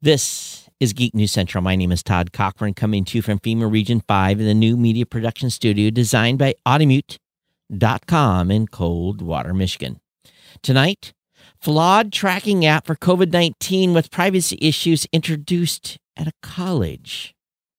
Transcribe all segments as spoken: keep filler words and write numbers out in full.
This is Geek News Central. My name is Todd Cochran, coming to you from FEMA Region five in the new media production studio designed by Automute dot com in Coldwater, Michigan. Tonight, flawed tracking app for COVID nineteen with privacy issues introduced at a college.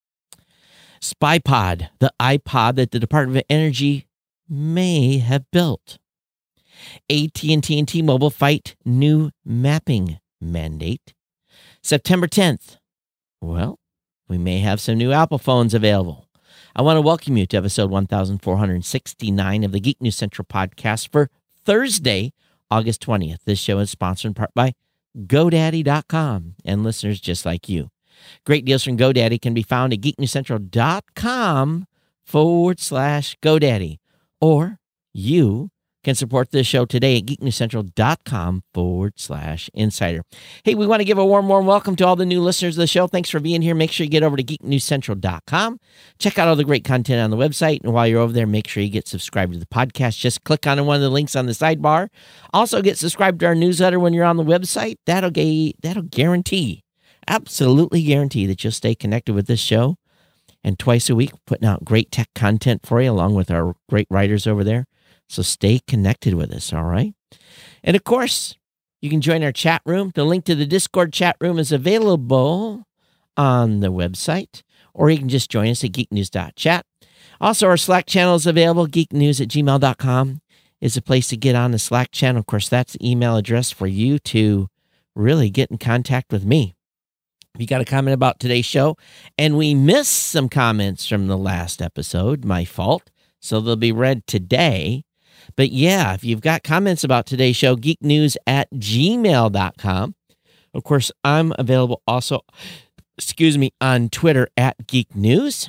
SpyPod, the iPod that the Department of Energy may have built. A T and T and T-Mobile fight new mapping mandate. September tenth. Well, we may have some new Apple phones available. I want to welcome you to episode one thousand four hundred sixty-nine of the Geek News Central podcast for Thursday, August twentieth. This show is sponsored in part by GoDaddy dot com and listeners just like you. Great deals from GoDaddy can be found at geek news central dot com forward slash GoDaddy. Or you can support this show today at geek news central dot com forward slash insider. Hey, we want to give a warm, warm welcome to all the new listeners of the show. Thanks for being here. Make sure you get over to geek news central dot com. Check out all the great content on the website. And while you're over there, make sure you get subscribed to the podcast. Just click on one of the links on the sidebar. Also, get subscribed to our newsletter when you're on the website. That'll, ga- that'll guarantee, absolutely guarantee that you'll stay connected with this show. And twice a week, putting out great tech content for you, along with our great writers over there. So stay connected with us, all right? And of course, you can join our chat room. The link to the Discord chat room is available on the website, or you can just join us at geek news dot chat. Also, our Slack channel is available. geek news at gmail dot com is a place to get on the Slack channel. Of course, that's the email address for you to really get in contact with me. If you got a comment about today's show, and we missed some comments from the last episode, my fault, so they'll be read today. But yeah, if you've got comments about today's show, geek news at gmail dot com. Of course, I'm available also, excuse me, on Twitter at Geek News.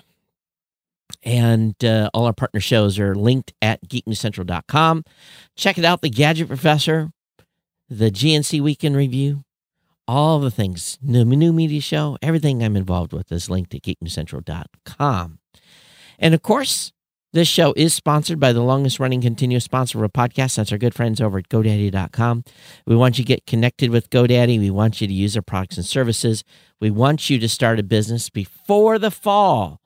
And uh, all our partner shows are linked at geek news central dot com. Check it out, The Gadget Professor, the G N C Weekend Review, all the things, the new media show, everything I'm involved with is linked at geek news central dot com. And of course, this show is sponsored by the longest-running continuous sponsor of a podcast. That's our good friends over at GoDaddy dot com. We want you to get connected with GoDaddy. We want you to use their products and services. We want you to start a business before the fall,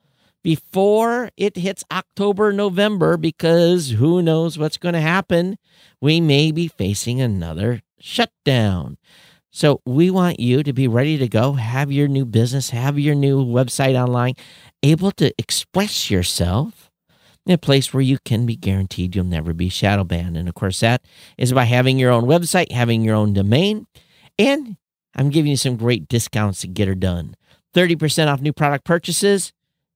before it hits October, November, because who knows what's going to happen. We may be facing another shutdown. So we want you to be ready to go, have your new business, have your new website online, able to express yourself in a place where you can be guaranteed you'll never be shadow banned. And of course, that is by having your own website, having your own domain. And I'm giving you some great discounts to get her done. thirty percent off new product purchases,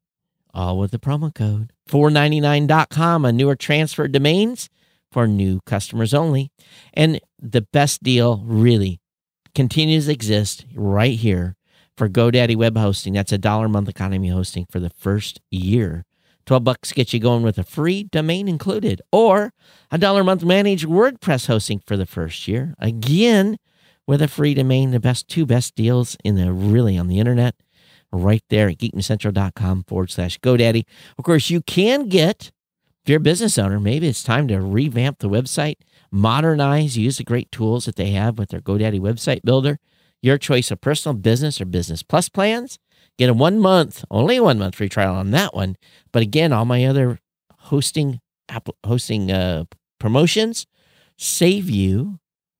all with the promo code four ninety-nine dot com on newer transfer domains for new customers only. And the best deal really continues to exist right here for GoDaddy web hosting. That's a dollar a month economy hosting for the first year. twelve bucks gets you going with a free domain included, or a dollar a month managed WordPress hosting for the first year. Again, with a free domain, the best two best deals in the really on the internet, right there at geek news central dot com forward slash GoDaddy. Of course, you can get, if you're a business owner, maybe it's time to revamp the website, modernize, use the great tools that they have with their GoDaddy website builder. Your choice of personal, business, or business plus plans. Get a one month, only a one month free trial on that one. But again, all my other hosting hosting uh, promotions save you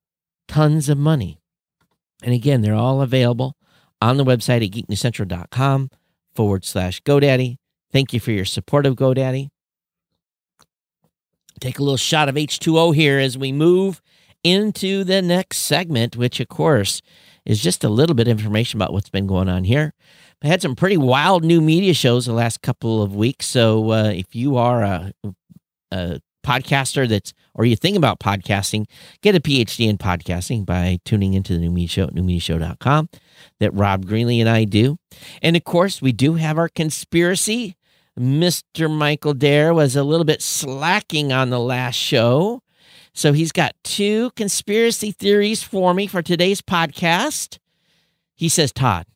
tons of money. And again, they're all available on the website at geek news central dot com forward slash GoDaddy. Thank you for your support of GoDaddy. Take a little shot of H two O here as we move into the next segment, which of course is just a little bit of information about what's been going on here. I had some pretty wild new media shows the last couple of weeks. So uh, if you are a, a podcaster that's, or you think about podcasting, get a P H D in podcasting by tuning into the New Media Show at new media show dot com that Rob Greenlee and I do. And of course, we do have our conspiracy. Mister Michael Dare was a little bit slacking on the last show. So he's got two conspiracy theories for me for today's podcast. He says, Todd,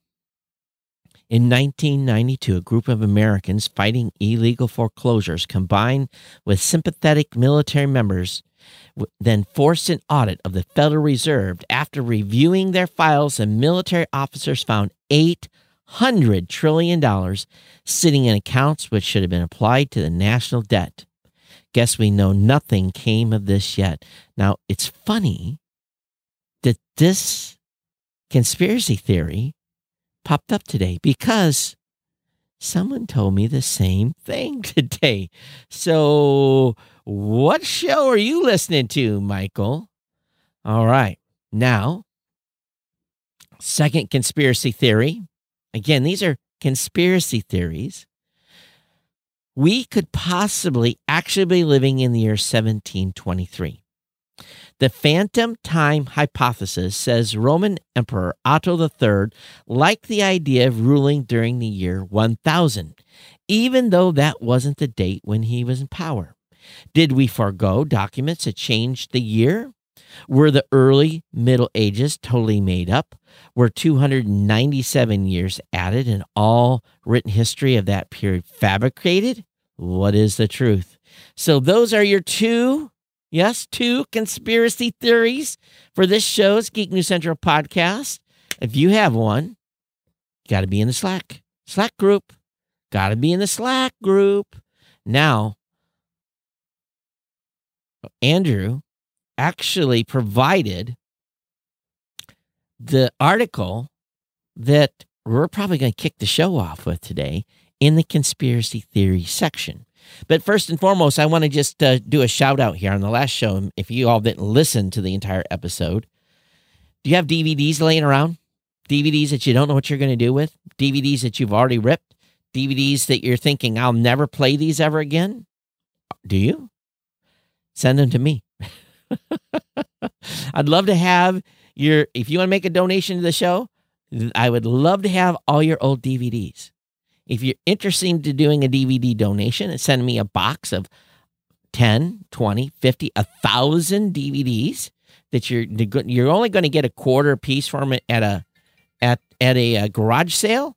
in nineteen ninety-two, a group of Americans fighting illegal foreclosures combined with sympathetic military members w- then forced an audit of the Federal Reserve. After reviewing their files, the military officers found eight hundred trillion dollars sitting in accounts which should have been applied to the national debt. Guess we know nothing came of this yet. Now, it's funny that this conspiracy theory popped up today because someone told me the same thing today. So, what show are you listening to, Michael? All right. Now, second conspiracy theory. Again, these are conspiracy theories. We could possibly actually be living in the year seventeen twenty-three. The phantom time hypothesis says Roman Emperor Otto the Third liked the idea of ruling during the year one thousand, even though that wasn't the date when he was in power. Did we forego documents that changed the year? Were the early Middle Ages totally made up? Were two hundred ninety-seven years added and all written history of that period fabricated? What is the truth? So those are your two, yes, two conspiracy theories for this show's Geek News Central podcast. If you have one, you got to be in the Slack. Slack group. Got to be in the Slack group. Now, Andrew actually provided the article that we're probably going to kick the show off with today in the conspiracy theory section. But first and foremost, I want to just uh, do a shout out here on the last show. If you all didn't listen to the entire episode, do you have D V Ds laying around? D V Ds that you don't know what you're going to do with? D V Ds that you've already ripped? D V Ds that you're thinking, I'll never play these ever again? Do you? Send them to me. I'd love to have your, if you want to make a donation to the show, I would love to have all your old D V Ds. If you're interested in doing a D V D donation and send me a box of ten, twenty, fifty, one thousand D V Ds that you're you're only going to get a quarter piece from it at a at at a, a garage sale,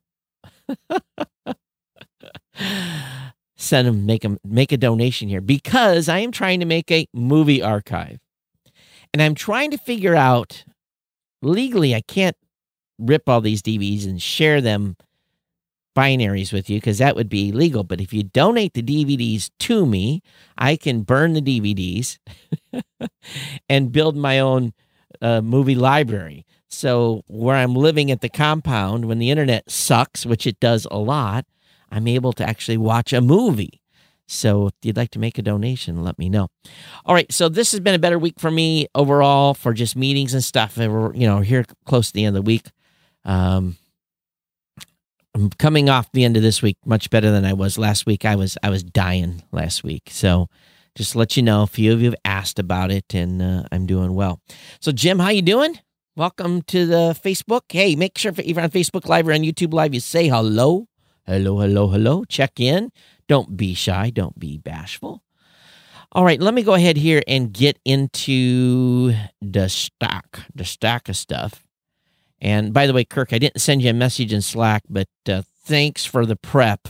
send them, make them, make a donation here because I am trying to make a movie archive. And I'm trying to figure out, legally, I can't rip all these D V Ds and share them binaries with you because that would be illegal. But if you donate the D V Ds to me, I can burn the D V Ds and build my own uh, movie library. So where I'm living at the compound, when the internet sucks, which it does a lot, I'm able to actually watch a movie. So if you'd like to make a donation, let me know. All right, so this has been a better week for me overall for just meetings and stuff. And we're, you know, here close to the end of the week. Um, I'm coming off the end of this week much better than I was last week. I was I was dying last week. So just to let you know, a few of you have asked about it, and uh, I'm doing well. So Jim, how you doing? Welcome to the Facebook. Hey, make sure if you're on Facebook Live or on YouTube Live, you say hello. Hello, hello, hello. Check in. Don't be shy. Don't be bashful. All right, let me go ahead here and get into the stack, the stack of stuff. And by the way, Kirk, I didn't send you a message in Slack, but uh, thanks for the prep.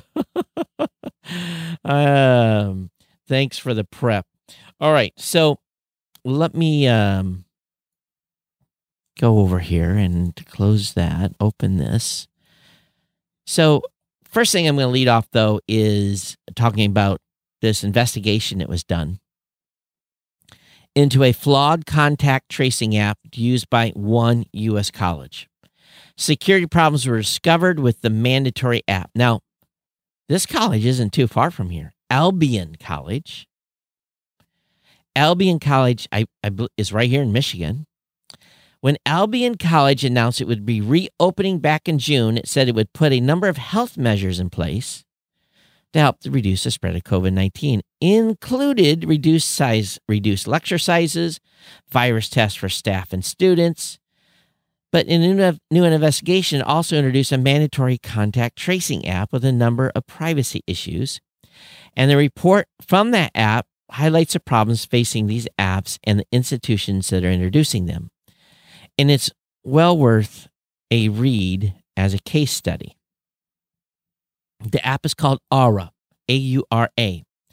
um, thanks for the prep. All right, so let me um, go over here and close that, open this. So first thing I'm going to lead off, though, is talking about this investigation that was done into a flawed contact tracing app used by one U S college. Security problems were discovered with the mandatory app. Now, this college isn't too far from here. Albion College. Albion College I, I, is right here in Michigan. When Albion College announced it would be reopening back in June, it said it would put a number of health measures in place to help to reduce the spread of COVID nineteen, included reduced size, reduced lecture sizes, virus tests for staff and students. But in a new, new investigation, it also introduced a mandatory contact tracing app with a number of privacy issues. And the report from that app highlights the problems facing these apps and the institutions that are introducing them. And it's well worth a read as a case study. The app is called Aura, A U R A.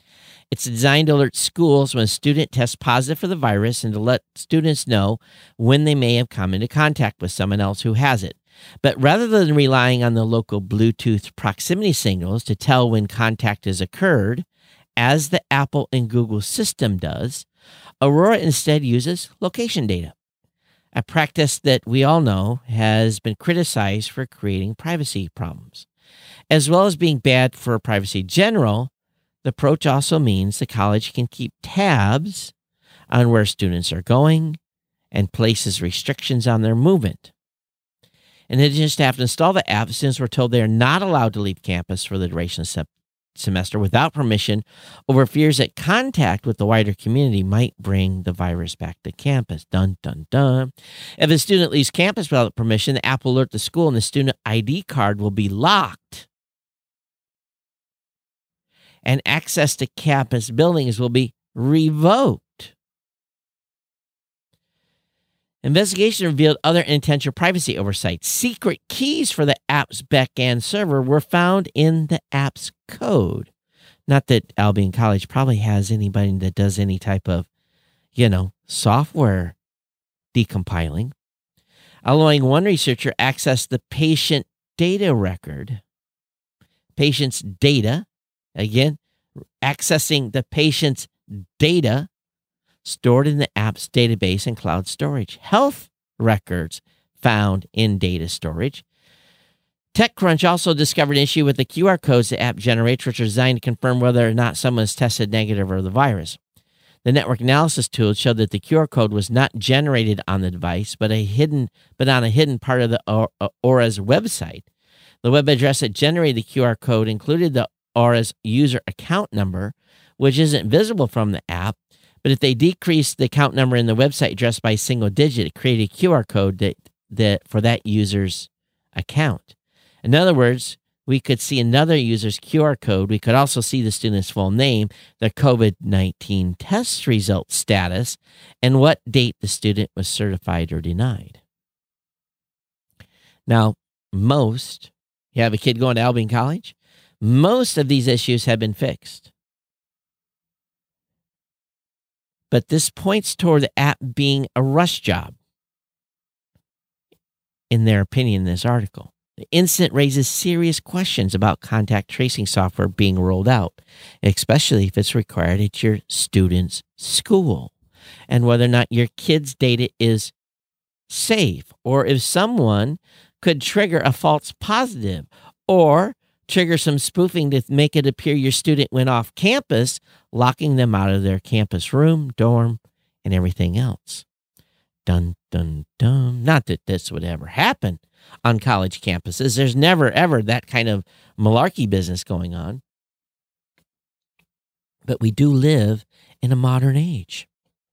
It's designed to alert schools when a student tests positive for the virus and to let students know when they may have come into contact with someone else who has it. But rather than relying on the local Bluetooth proximity signals to tell when contact has occurred, as the Apple and Google system does, Aurora instead uses location data, a practice that we all know has been criticized for creating privacy problems. As well as being bad for privacy in general, the approach also means the college can keep tabs on where students are going and places restrictions on their movement. In addition to have to install the app, students were told they are not allowed to leave campus for the duration of the semester without permission over fears that contact with the wider community might bring the virus back to campus. Dun, dun, dun. If a student leaves campus without permission, the app will alert the school and the student I D card will be locked. And access to campus buildings will be revoked. Investigation revealed other intentional privacy oversight. Secret keys for the app's backend server were found in the app's code. Not that Albion College probably has anybody that does any type of, you know, software decompiling. Allowing one researcher access the patient data record. Patient's data. Again, accessing the patient's data stored in the app's database and cloud storage. Health records found in data storage. TechCrunch also discovered an issue with the Q R codes the app generates, which are designed to confirm whether or not someone is tested negative for the virus. The network analysis tool showed that the Q R code was not generated on the device, but a hidden, but on a hidden part of the Aura's website. The web address that generated the Q R code included the Aura's user account number, which isn't visible from the app. But if they decreased the account number in the website address by a single digit, it created a Q R code that, that for that user's account. In other words, we could see another user's Q R code. We could also see the student's full name, their COVID nineteen test result status, and what date the student was certified or denied. Now, most, you have a kid going to Albion College, most of these issues have been fixed. But this points toward the app being a rush job, in their opinion, in this article. The incident raises serious questions about contact tracing software being rolled out, especially if it's required at your student's school, and whether or not your kid's data is safe, or if someone could trigger a false positive, or trigger some spoofing to make it appear your student went off campus, locking them out of their campus room, dorm, and everything else. Dun, dun, dun. Not that this would ever happen on college campuses. There's never, ever that kind of malarkey business going on. But we do live in a modern age.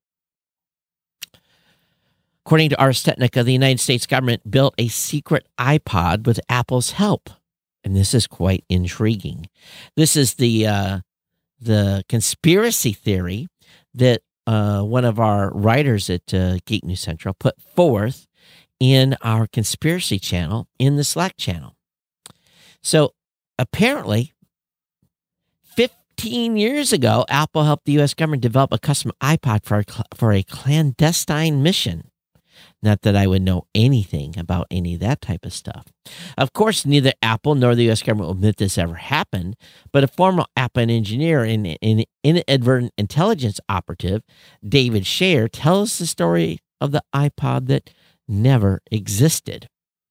According to Ars Technica, the United States government built a secret iPod with Apple's help. And this is quite intriguing. This is the uh, the conspiracy theory that uh, one of our writers at uh, Geek News Central put forth in our conspiracy channel in the Slack channel. So apparently, fifteen years ago, Apple helped the U S government develop a custom iPod for a, for a clandestine mission. Not that I would know anything about any of that type of stuff. Of course, neither Apple nor the U S government will admit this ever happened, but a former Apple engineer and an inadvertent intelligence operative, David Scher, tells the story of the iPod that never existed.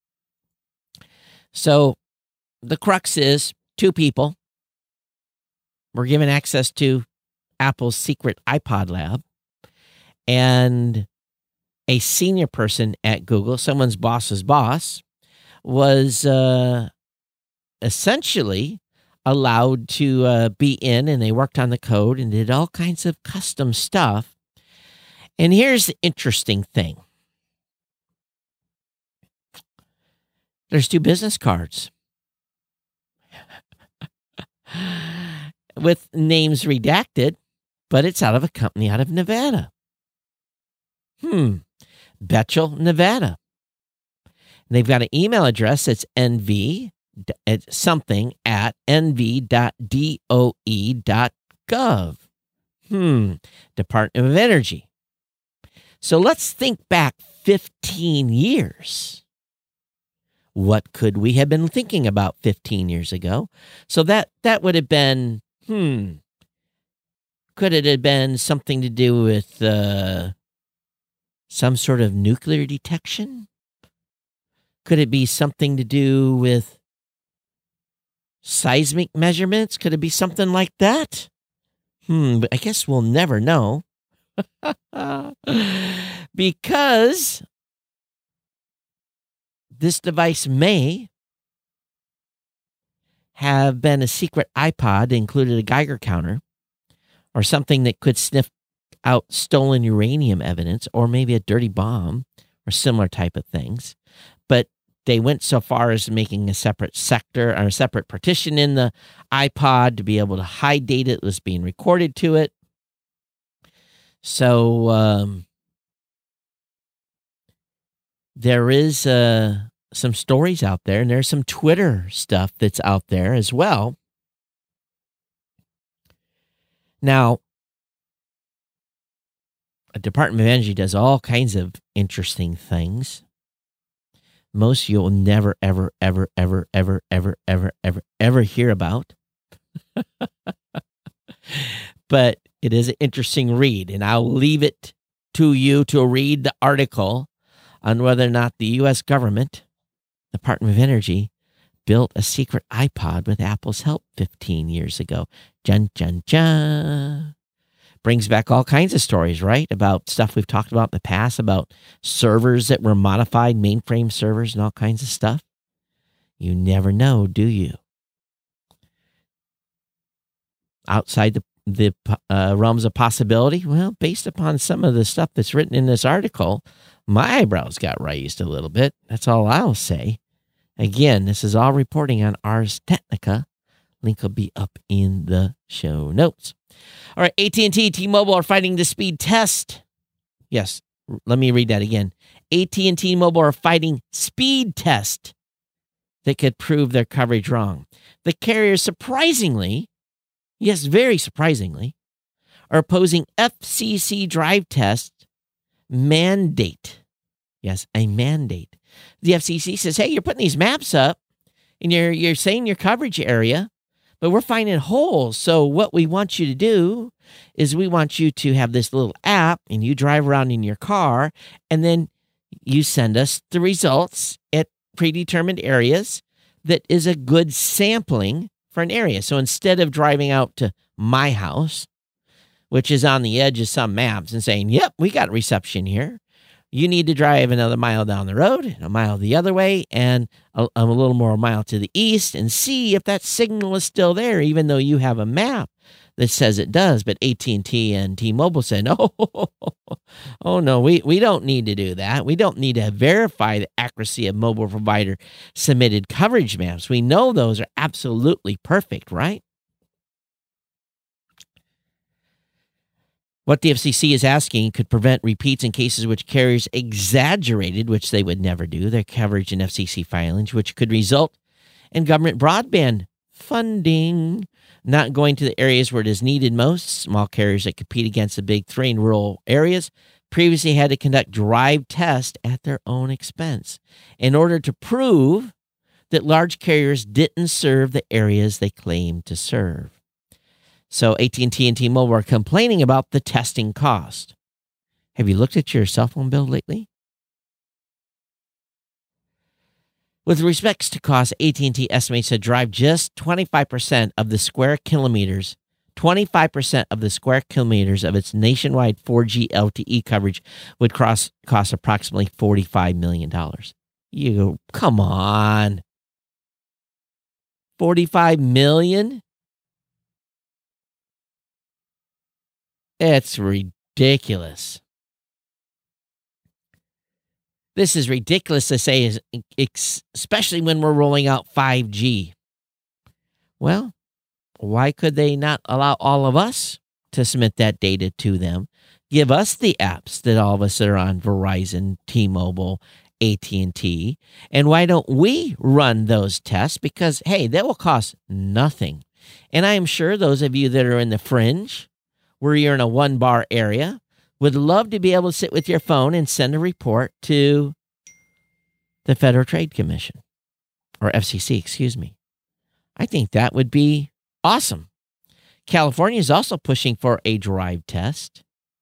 So the crux is two people were given access to Apple's secret iPod lab, and a senior person at Google, someone's boss's boss, was uh, essentially allowed to uh, be in, and they worked on the code and did all kinds of custom stuff. And here's the interesting thing. There's two business cards with names redacted, but it's out of a company out of Nevada. Hmm. Betchel, Nevada. And they've got an email address that's nv, it's something at nv dot doe dot gov. Hmm, Department of Energy. So let's think back fifteen years. What could we have been thinking about fifteen years ago? So that, that would have been, hmm, could it have been something to do with uh, some sort of nuclear detection? Could it be something to do with seismic measurements? Could it be something like that? Hmm, but I guess we'll never know. Because this device may have been a secret iPod that included a Geiger counter or something that could sniff out stolen uranium evidence or maybe a dirty bomb or similar type of things. But they went so far as making a separate sector or a separate partition in the iPod to be able to hide data that was being recorded to it. So um, there is uh, some stories out there, and there's some Twitter stuff that's out there as well. Now, the Department of Energy does all kinds of interesting things. Most you'll never, ever, ever, ever, ever, ever, ever, ever, ever hear about. But it is an interesting read, and I'll leave it to you to read the article on whether or not the U S government, Department of Energy, built a secret iPod with Apple's help fifteen years ago. Jun, jun, jun. Brings back all kinds of stories, right? About stuff we've talked about in the past, about servers that were modified, mainframe servers and all kinds of stuff. You never know, do you? Outside the, the uh, realms of possibility? Well, based upon some of the stuff that's written in this article, my eyebrows got raised a little bit. That's all I'll say. Again, this is all reporting on Ars Technica. Link will be up in the show notes. All right, A T and T, T-Mobile are fighting the speed test. Yes, let me read that again. A T and T-Mobile are fighting speed test that could prove their coverage wrong. The carriers, surprisingly, yes, very surprisingly, are opposing F C C drive test mandate. Yes, a mandate. The F C C says, hey, you're putting these maps up, and you're you're saying your coverage area, but we're finding holes. So what we want you to do is we want you to have this little app, and you drive around in your car, and then you send us the results at predetermined areas that is a good sampling for an area. So instead of driving out to my house, which is on the edge of some maps, and saying, yep, we got reception here, you need to drive another mile down the road, a mile the other way, and a, a little more mile to the east, and see if that signal is still there, even though you have a map that says it does. But A T and T and T-Mobile said, oh, oh no, we, we don't need to do that. We don't need to verify the accuracy of mobile provider submitted coverage maps. We know those are absolutely perfect, right? What the F C C is asking could prevent repeats in cases which carriers exaggerated, which they would never do, their coverage in F C C filings, which could result in government broadband funding not going to the areas where it is needed most. Small carriers that compete against the big three in rural areas previously had to conduct drive tests at their own expense in order to prove that large carriers didn't serve the areas they claimed to serve. So A T and T and T-Mobile are complaining about the testing cost. Have you looked at your cell phone bill lately? With respects to cost, A T and T estimates to drive just twenty-five percent of the square kilometers, twenty-five percent of the square kilometers of its nationwide four G L T E coverage would cost, cost approximately forty-five million dollars. You, come on. forty-five million dollars? It's ridiculous. This is ridiculous to say, especially when we're rolling out five G. Well, why could they not allow all of us to submit that data to them? Give us the apps that all of us that are on Verizon, T-Mobile, A T and T, and why don't we run those tests? Because, hey, that will cost nothing. And I am sure those of you that are in the fringe where you're in a one-bar area, would love to be able to sit with your phone and send a report to the Federal Trade Commission, or F C C, excuse me. I think that would be awesome. California is also pushing for a drive test.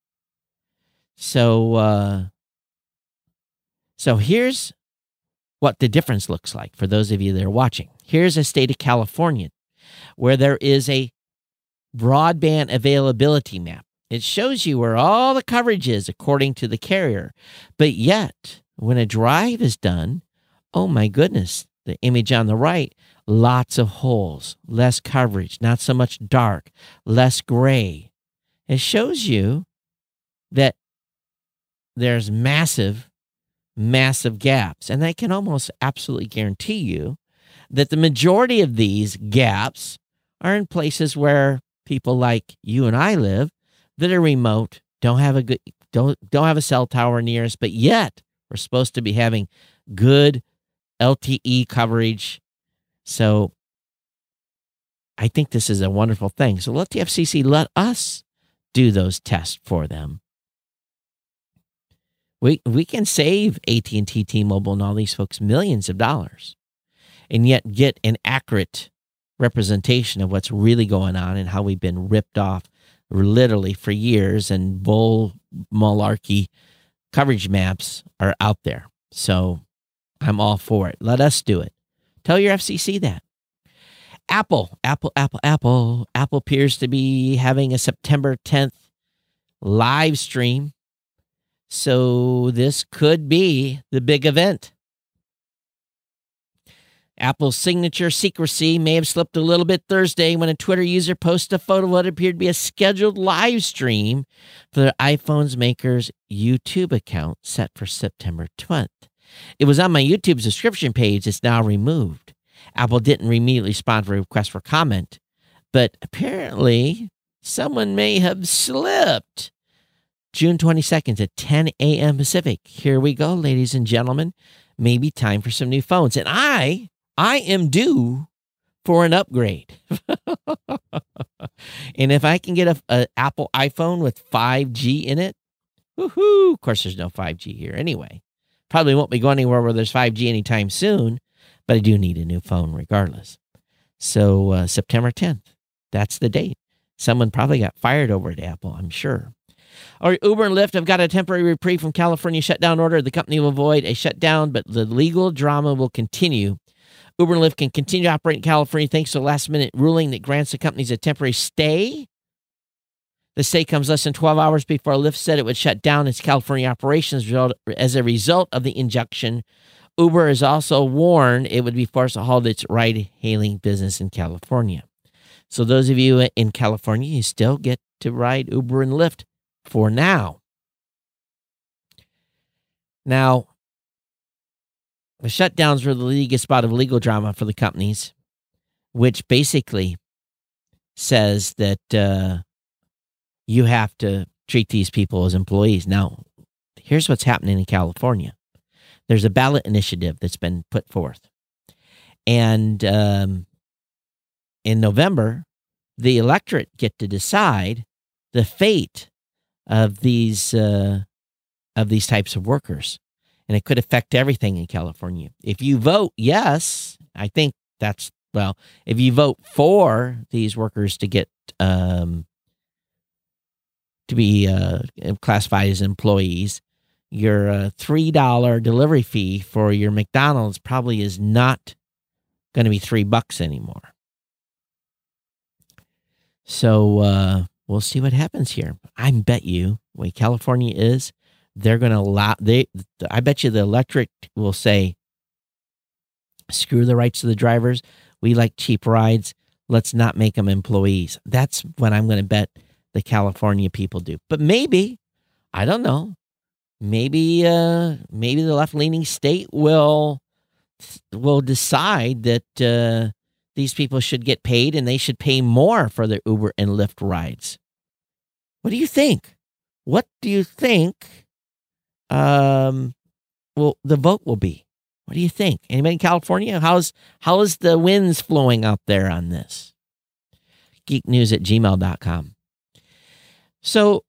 So, uh, so here's what the difference looks like for those of you that are watching. Here's a state of California where there is a broadband availability map. It shows you where all the coverage is according to the carrier. But yet, when a drive is done, oh my goodness, the image on the right, lots of holes, less coverage, not so much dark, less gray. It shows you that there's massive, massive gaps. And I can almost absolutely guarantee you that the majority of these gaps are in places where people like you and I live that are remote, don't have a good, don't don't have a cell tower near us, but yet we're supposed to be having good L T E coverage. So I think this is a wonderful thing. So let the F C C let us do those tests for them. We we can save A T and T, T-Mobile, and all these folks millions of dollars, and yet get an accurate representation of what's really going on and how we've been ripped off literally for years, and bull malarkey coverage maps are out there. So I'm all for it. Let us do it. Tell your F C C that. Apple, Apple, Apple, Apple. Apple appears to be having a September tenth live stream. So this could be the big event. Apple's signature secrecy may have slipped a little bit Thursday when a Twitter user posted a photo of what appeared to be a scheduled live stream for the iPhone's maker's YouTube account set for September tenth. It was on my YouTube subscription page. It's now removed. Apple didn't immediately respond for a request for comment, but apparently someone may have slipped. June twenty-second at ten a.m. Pacific. Here we go, ladies and gentlemen. Maybe time for some new phones. And I... I am due for an upgrade. And if I can get a, Apple iPhone with five G in it, woohoo! Of course, there's no five G here anyway. Probably won't be going anywhere where there's five G anytime soon, but I do need a new phone regardless. So uh, September tenth, that's the date. Someone probably got fired over at Apple, I'm sure. All right, Uber and Lyft have got a temporary reprieve from California shutdown order. The company will avoid a shutdown, but the legal drama will continue. Uber and Lyft can continue to operate in California thanks to a last-minute ruling that grants the companies a temporary stay. The stay comes less than twelve hours before Lyft said it would shut down its California operations as a result of the injunction. Uber has also warned it would be forced to halt its ride-hailing business in California. So those of you in California, you still get to ride Uber and Lyft for now. Now, the shutdowns were the leading spot of legal drama for the companies, which basically says that uh, you have to treat these people as employees. Now, here's what's happening in California. There's a ballot initiative that's been put forth. And um, in November, the electorate get to decide the fate of these uh, of these types of workers. And it could affect everything in California. If you vote yes, I think that's, well, if you vote for these workers to get, um, to be uh, classified as employees, your uh, three dollars delivery fee for your McDonald's probably is not going to be three bucks anymore. So uh, we'll see what happens here. I bet you, the way California is, they're going to allow, they, I bet you the electric will say, screw the rights of the drivers. We like cheap rides. Let's not make them employees. That's what I'm going to bet the California people do. But maybe, I don't know, maybe, uh, maybe the left-leaning state will, will decide that uh, these people should get paid and they should pay more for their Uber and Lyft rides. What do you think? What do you think? Um, well, the vote will be. What do you think? Anybody in California? How's how is the winds flowing out there on this? geek news at gmail dot com. So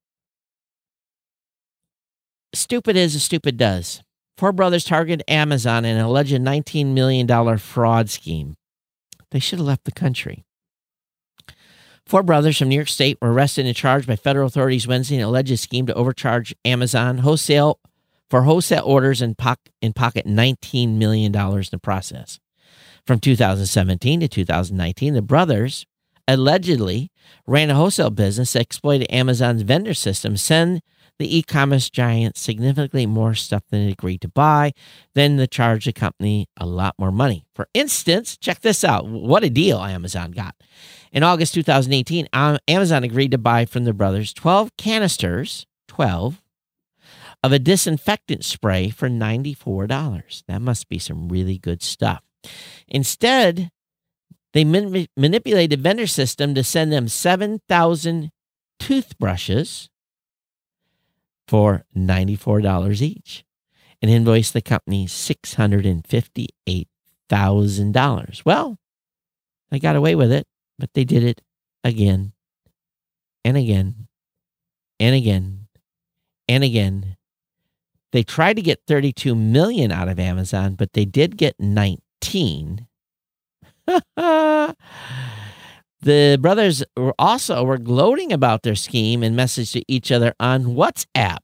stupid as a stupid does. Four brothers targeted Amazon in an alleged nineteen million dollars fraud scheme. They should have left the country. Four brothers from New York State were arrested and charged by federal authorities Wednesday in an alleged scheme to overcharge Amazon wholesale for wholesale orders and, po- and pocket nineteen million dollars in the process. From two thousand seventeen to two thousand nineteen, the brothers allegedly ran a wholesale business that exploited Amazon's vendor system, send the e-commerce giant significantly more stuff than it agreed to buy, then to charge the company a lot more money. For instance, check this out. What a deal Amazon got. In August two thousand eighteen, Amazon agreed to buy from the brothers twelve canisters, twelve, of a disinfectant spray for ninety-four dollars. That must be some really good stuff. Instead, they man- manipulated the vendor system to send them seven thousand toothbrushes for ninety-four dollars each and invoiced the company six hundred fifty-eight thousand dollars. Well, they got away with it, but they did it again and again and again and again. They tried to get thirty-two million dollars out of Amazon, but they did get nineteen. The brothers were also were gloating about their scheme and messaged to each other on WhatsApp.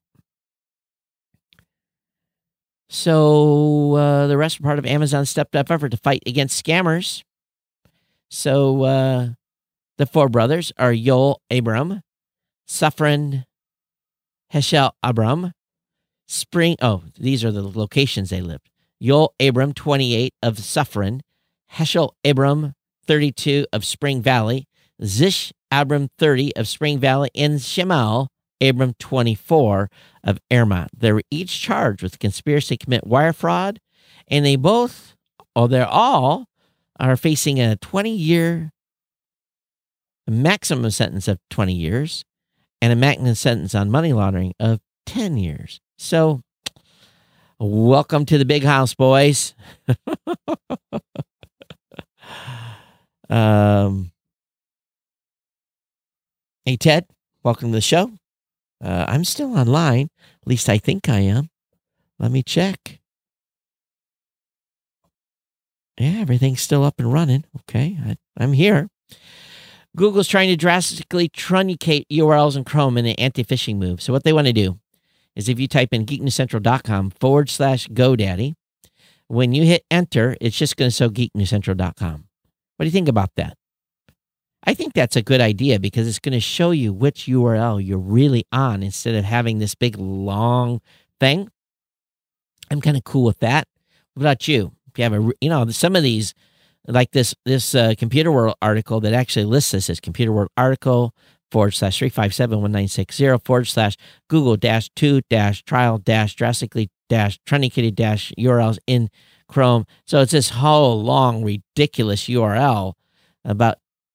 So uh, the rest were part of Amazon's stepped-up effort to fight against scammers. So uh, the four brothers are Yoel Abram, Safran Heschel Abram, Spring. Oh, these are the locations they lived. Yoel Abram, twenty-eight, of Safran, Heschel Abram, thirty-two, of Spring Valley, Zish Abram, thirty, of Spring Valley, and Shemal Abram, twenty-four, of Airmont. They were each charged with conspiracy to commit wire fraud, and they both, or they're all, are facing a twenty-year maximum sentence of twenty years and a maximum sentence on money laundering of ten years. So, welcome to the big house, boys. um, hey, Ted, welcome to the show. Uh, I'm still online. At least I think I am. Let me check. Yeah, everything's still up and running. Okay, I, I'm here. Google's trying to drastically truncate U R Ls in Chrome in an anti-phishing move. So what they want to do is if you type in geeknewscentral.com forward slash GoDaddy, when you hit enter, it's just going to show geeknewscentral dot com. What do you think about that? I think that's a good idea because it's going to show you which U R L you're really on instead of having this big, long thing. I'm kind of cool with that. What about you? If you have a, you know, some of these, like this, this uh, Computer World article that actually lists this as Computer World article forward slash three five seven one nine six zero forward slash Google dash two dash trial dash drastically dash truncated dash U R Ls in Chrome. So it's this whole long, ridiculous U R L about,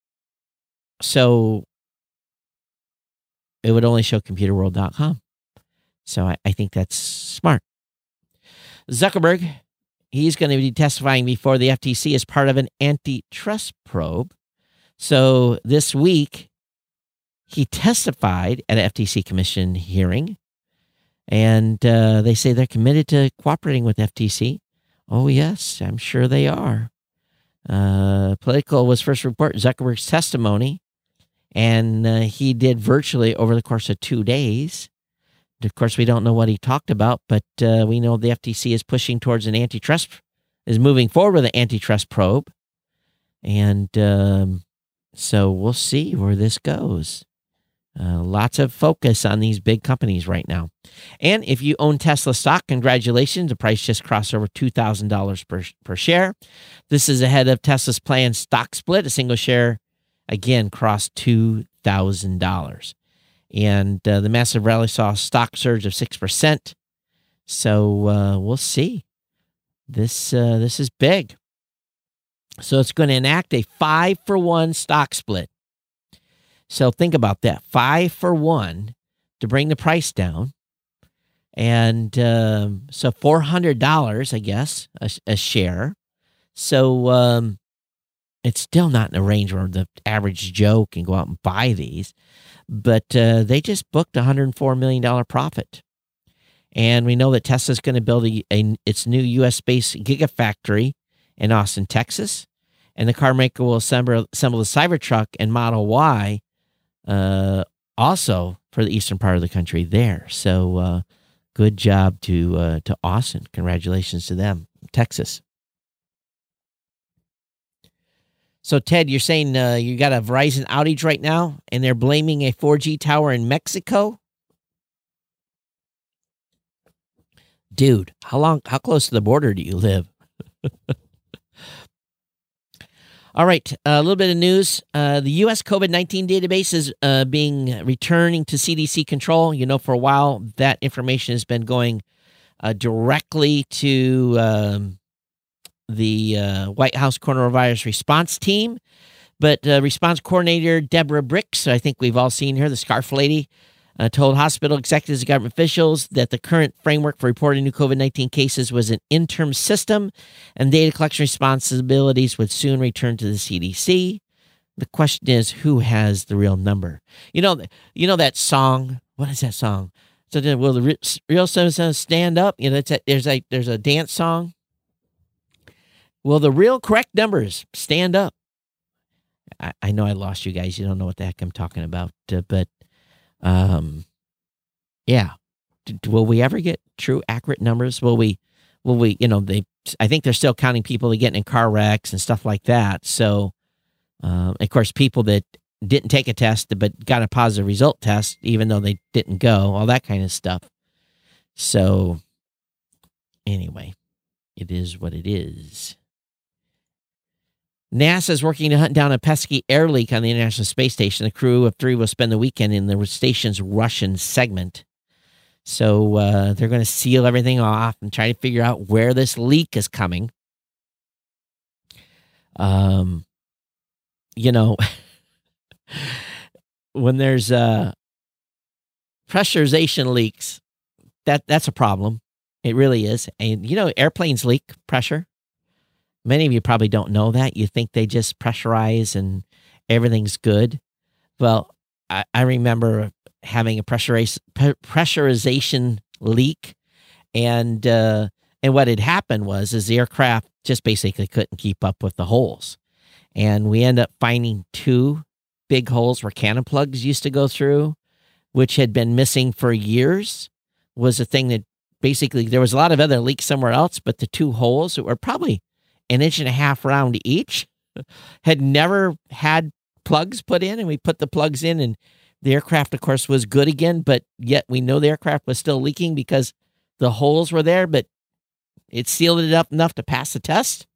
so it would only show computer world dot com. So I, I think that's smart. Zuckerberg, he's going to be testifying before the F T C as part of an antitrust probe. So this week, he testified at an F T C commission hearing, and uh, they say they're committed to cooperating with F T C. Oh, yes, I'm sure they are. Uh, Politico was first reporting Zuckerberg's testimony, and uh, he did virtually over the course of two days. Of course, we don't know what he talked about, but uh, we know the F T C is pushing towards an antitrust, is moving forward with an antitrust probe. And um, so we'll see where this goes. Uh, lots of focus on these big companies right now. And if you own Tesla stock, congratulations. The price just crossed over two thousand dollars per, per share. This is ahead of Tesla's planned stock split. A single share, again, crossed two thousand dollars. And uh, the massive rally saw a stock surge of six percent. So uh, we'll see. This, uh, this is big. So it's going to enact a five for one stock split. So think about that. Five for one to bring the price down. And um, so four hundred dollars, I guess, a, a share. So um, it's still not in a range where the average Joe can go out and buy these. But uh, they just booked a one hundred four million dollars profit. And we know that Tesla's going to build a, a, its new U S-based Gigafactory in Austin, Texas. And the car maker will assemble, assemble the Cybertruck and Model Y uh, also for the eastern part of the country there. So uh, good job to uh, to Austin. Congratulations to them, Texas. So, Ted, you're saying uh, you got a Verizon outage right now, and they're blaming a four G tower in Mexico? Dude, how long, how close to the border do you live? All right, a little bit of news. Uh, the U S COVID nineteen database is uh, being returning to C D C control. You know, for a while, that information has been going uh, directly to um, the uh, White House coronavirus response team. But uh, response coordinator Deborah Bricks, I think we've all seen her, the scarf lady, Uh, told hospital executives and government officials that the current framework for reporting new COVID nineteen cases was an interim system and data collection responsibilities would soon return to the C D C. The question is, who has the real number? You know, you know that song? What is that song? So, will the re- real citizens stand up? You know, it's a, there's a there's a dance song. Will the real correct numbers stand up? I, I know I lost you guys. You don't know what the heck I'm talking about, uh, but. Um, yeah. D- will we ever get true, accurate numbers? Will we, will we, you know, they, I think they're still counting people that get in car wrecks and stuff like that. So, uh, of course, people that didn't take a test, but got a positive result test, even though they didn't go, all that kind of stuff. So anyway, it is what it is. NASA is working to hunt down a pesky air leak on the International Space Station. The crew of three will spend the weekend in the station's Russian segment. So uh, they're going to seal everything off and try to figure out where this leak is coming. Um, you know, when there's uh, pressurization leaks, that that's a problem. It really is. And, you know, airplanes leak pressure. Many of you probably don't know that. You think they just pressurize and everything's good. Well, I, I remember having a pressuriz- pressurization leak, and uh, and what had happened was is the aircraft just basically couldn't keep up with the holes, and we end up finding two big holes where cannon plugs used to go through, which had been missing for years. Was a thing that basically there was a lot of other leaks somewhere else, but the two holes that were probably an inch and a half round each, had never had plugs put in, and we put the plugs in, and the aircraft, of course, was good again, but yet we know the aircraft was still leaking because the holes were there, but it sealed it up enough to pass the test.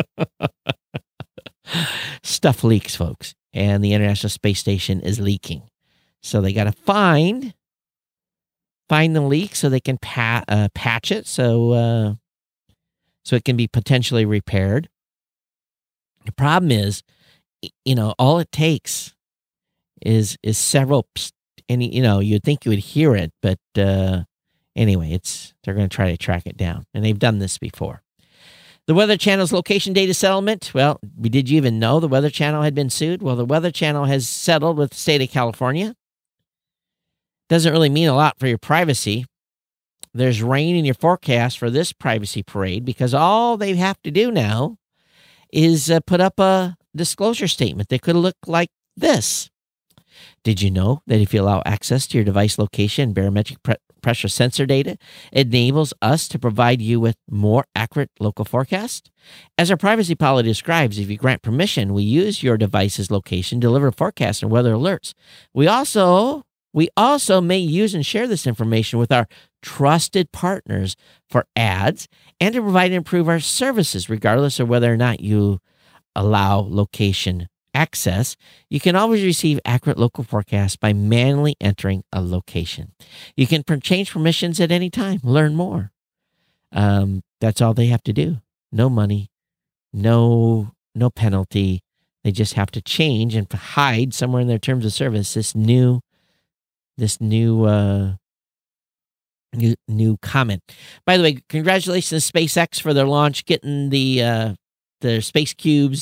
Stuff leaks, folks, and the International Space Station is leaking. So they got to find, find the leak so they can pa- uh, patch it, so... Uh, So it can be potentially repaired. The problem is, you know, all it takes is is several, and you know, you'd think you would hear it, but uh, anyway, it's they're going to try to track it down, and they've done this before. The Weather Channel's location data settlement. Well, did you even know the Weather Channel had been sued? Well, the Weather Channel has settled with the state of California. Doesn't really mean a lot for your privacy. There's rain in your forecast for this privacy parade because all they have to do now is uh, put up a disclosure statement that could look like this. Did you know that if you allow access to your device location and barometric pre- pressure sensor data, it enables us to provide you with more accurate local forecast? As our privacy policy describes, if you grant permission, we use your device's location to deliver forecasts and weather alerts. We also... We also may use and share this information with our trusted partners for ads and to provide and improve our services, regardless of whether or not you allow location access. You can always receive accurate local forecasts by manually entering a location. You can per- change permissions at any time. Learn more. Um, that's all they have to do. No money, no no penalty. They just have to change and hide somewhere in their terms of service this new This new, uh, new, new comment. By the way, congratulations to SpaceX for their launch, getting the uh, the space cubes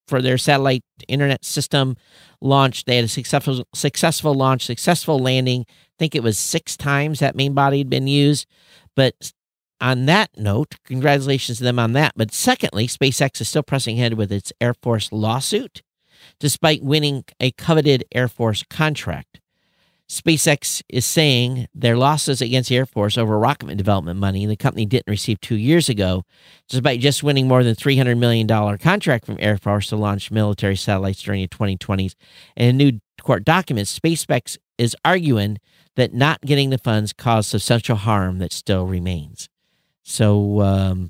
for their satellite internet system launch. They had a successful successful launch, successful landing. I think it was six times that main body had been used. But on that note, congratulations to them on that. But secondly, SpaceX is still pressing ahead with its Air Force lawsuit, despite winning a coveted Air Force contract. SpaceX is saying their losses against the Air Force over rocket development money the company didn't receive two years ago, despite just winning more than three hundred million dollars contract from Air Force to launch military satellites during the twenty twenties. In a new court document, SpaceX is arguing that not getting the funds caused substantial harm that still remains. So um,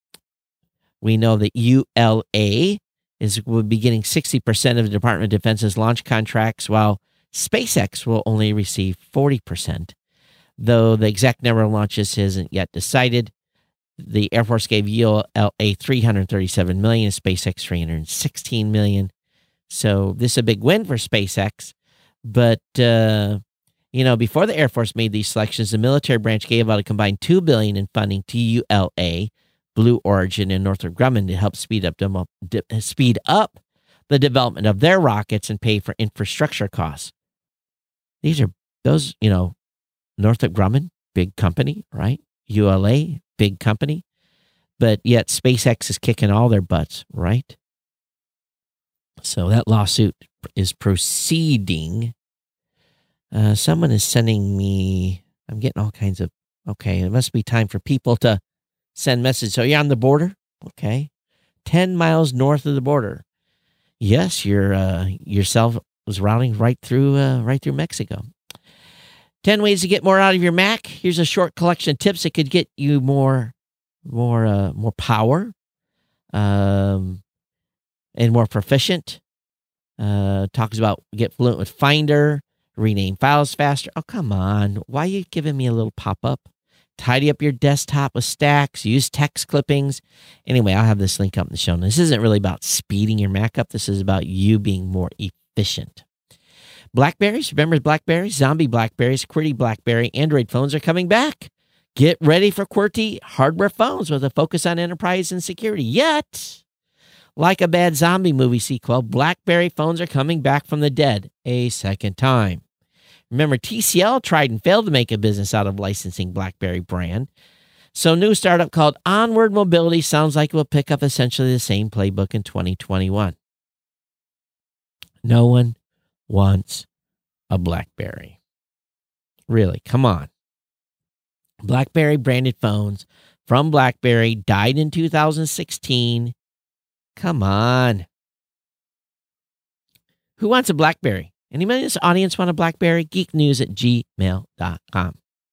we know that U L A is will be getting sixty percent of the Department of Defense's launch contracts, while SpaceX will only receive forty percent, though the exact number of launches isn't yet decided. The Air Force gave U L A three hundred thirty-seven million dollars, SpaceX three hundred sixteen million dollars. So this is a big win for SpaceX. But, uh, you know, before the Air Force made these selections, the military branch gave out a combined two billion dollars in funding to U L A, Blue Origin, and Northrop Grumman to help speed up, demo, de- speed up the development of their rockets and pay for infrastructure costs. These are those, you know, Northrop Grumman, big company, right? U L A, big company. But yet SpaceX is kicking all their butts, right? So that lawsuit is proceeding. Uh, someone is sending me, I'm getting all kinds of, okay, it must be time for people to send messages. So you're on the border? Okay. ten miles north of the border. Yes, your uh, yourself was routing right through uh, right through Mexico. ten ways to get more out of your Mac. Here's a short collection of tips that could get you more more uh, more power um, and more proficient. Uh, talks about get fluent with Finder, rename files faster. Oh, come on. Why are you giving me a little pop-up? Tidy up your desktop with stacks. Use text clippings. Anyway, I'll have this link up in the show notes. This isn't really about speeding your Mac up. This is about you being more efficient. Blackberries. Remember Blackberries? Zombie Blackberries, QWERTY Blackberry, Android phones are coming back. Get ready for QWERTY hardware phones with a focus on enterprise and security. Yet, like a bad zombie movie sequel, Blackberry phones are coming back from the dead a second time. Remember, T C L tried and failed to make a business out of licensing BlackBerry brand. So new startup called Onward Mobility sounds like it will pick up essentially the same playbook in twenty twenty-one. No one wants a BlackBerry. Really, come on. BlackBerry branded phones from BlackBerry died in two thousand sixteen. Come on. Who wants a BlackBerry? Anybody in this audience want a BlackBerry? geeknews at gmail dot com.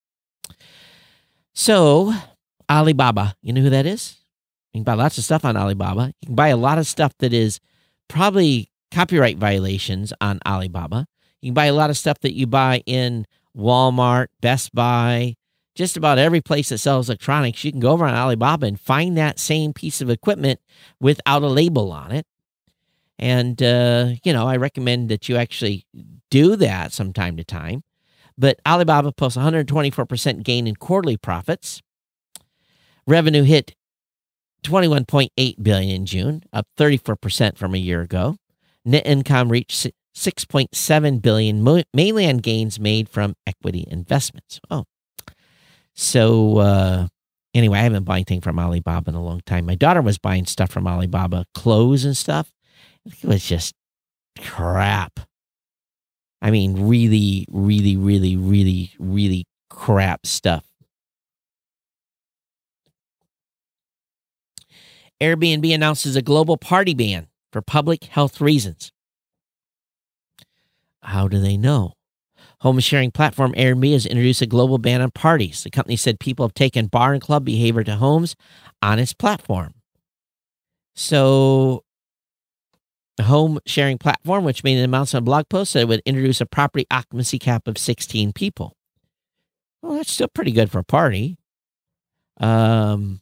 So, Alibaba, you know who that is? You can buy lots of stuff on Alibaba. You can buy a lot of stuff that is probably copyright violations on Alibaba. You can buy a lot of stuff that you buy in Walmart, Best Buy, just about every place that sells electronics. You can go over on Alibaba and find that same piece of equipment without a label on it. And, uh, you know, I recommend that you actually do that from time to time. But Alibaba posts one hundred twenty-four percent gain in quarterly profits. Revenue hit twenty-one point eight billion dollars in June, up thirty-four percent from a year ago. Net income reached six point seven billion dollars, mainly on gains made from equity investments. Oh, so uh, anyway, I haven't bought anything from Alibaba in a long time. My daughter was buying stuff from Alibaba, clothes and stuff. It was just crap. I mean, really, really, really, really, really crap stuff. Airbnb announces a global party ban for public health reasons. How do they know? Home sharing platform Airbnb has introduced a global ban on parties. The company said people have taken bar and club behavior to homes on its platform. So, the home sharing platform, which made an announcement on a blog post, said it would introduce a property occupancy cap of sixteen people. Well, that's still pretty good for a party. Um,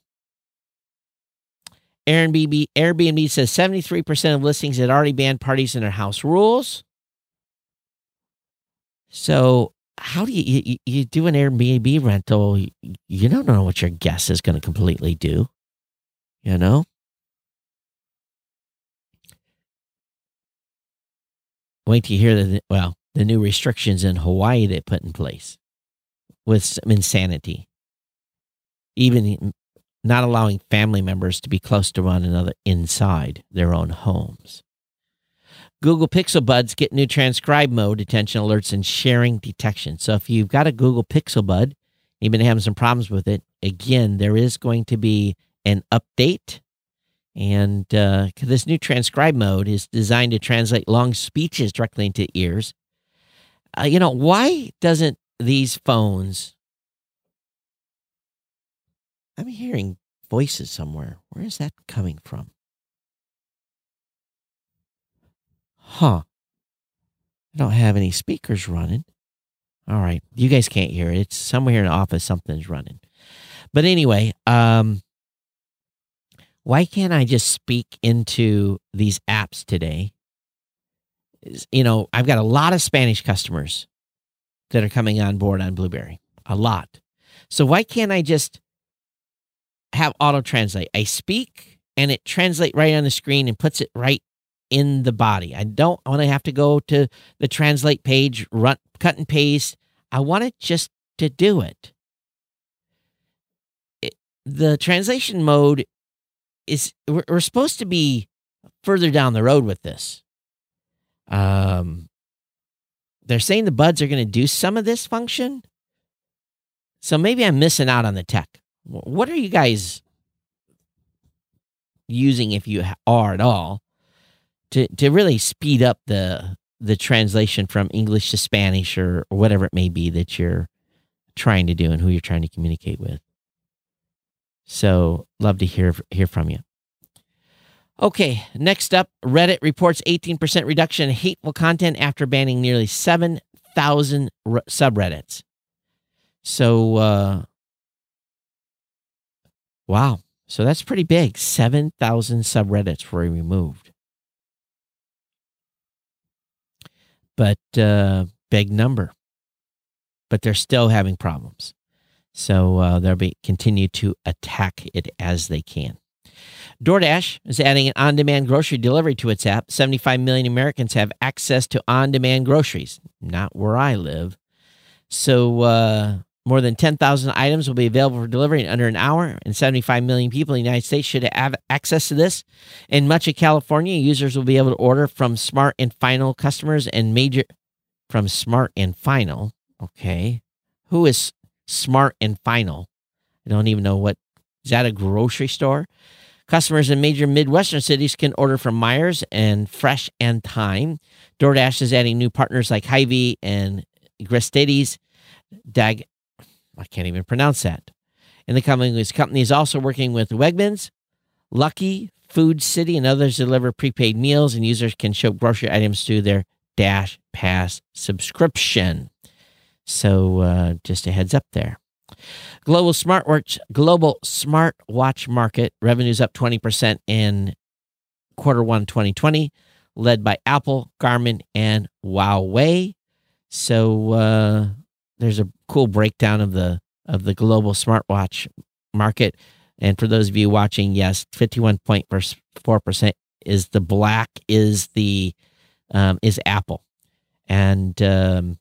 Airbnb, Airbnb says seventy-three percent of listings had already banned parties in their house rules. So how do you, you, you do an Airbnb rental? You, you don't know what your guest is going to completely do, you know? wait till you hear the, well, the new restrictions in Hawaii they put in place with some insanity. Even not allowing family members to be close to one another inside their own homes. Google Pixel Buds get new transcribe mode, attention alerts, and sharing detection. So if you've got a Google Pixel Bud, you've been having some problems with it, again, there is going to be an update. And uh, this new transcribe mode is designed to translate long speeches directly into ears. Uh, you know, why doesn't these phones... I'm hearing voices somewhere. Where is that coming from? Huh. I don't have any speakers running. All right. You guys can't hear it. It's somewhere in the office, something's running. But anyway, um, why can't I just speak into these apps today? You know, I've got a lot of Spanish customers that are coming on board on Blueberry. A lot. So why can't I just have auto translate? I speak and it translates right on the screen and puts it right in the body. I don't want to have to go to the translate page, run, cut and paste. I want it just to do it. it the translation mode is, we're, we're supposed to be further down the road with this. Um, they're saying the buds are going to do some of this function. So maybe I'm missing out on the tech. What are you guys using, if you are at all, to, to really speed up the the translation from English to Spanish or, or whatever it may be that you're trying to do and who you're trying to communicate with? So, love to hear hear from you. Okay, next up, Reddit reports eighteen percent reduction in hateful content after banning nearly seven thousand r- subreddits. So, uh, wow. So that's pretty big. seven thousand subreddits were removed. But, uh, big number. But they're still having problems. So uh, they'll be continue to attack it as they can. DoorDash is adding an on-demand grocery delivery to its app. seventy-five million Americans have access to on-demand groceries. Not where I live. So uh, more than ten thousand items will be available for delivery in under an hour, and seventy-five million people in the United States should have access to this. In much of California, users will be able to order from Smart and Final customers and major... From Smart and Final. Okay. Who is Smart and Final? I don't even know what... Is that a grocery store? Customers in major Midwestern cities can order from Myers and Fresh and Time. DoorDash is adding new partners like Hy-Vee and Gristedes. Dag, I can't even pronounce that. And the company, company is also working with Wegmans, Lucky, Food City, and others to deliver prepaid meals, and users can ship grocery items through their Dash Pass subscription. So uh, just a heads up there. Global smartwatch global smartwatch market revenues up twenty percent in quarter one twenty twenty, led by Apple, Garmin, and Huawei. So uh, there's a cool breakdown of the of the global smartwatch market. And for those of you watching, yes, fifty-one point four percent is the black is the um, is Apple, and um,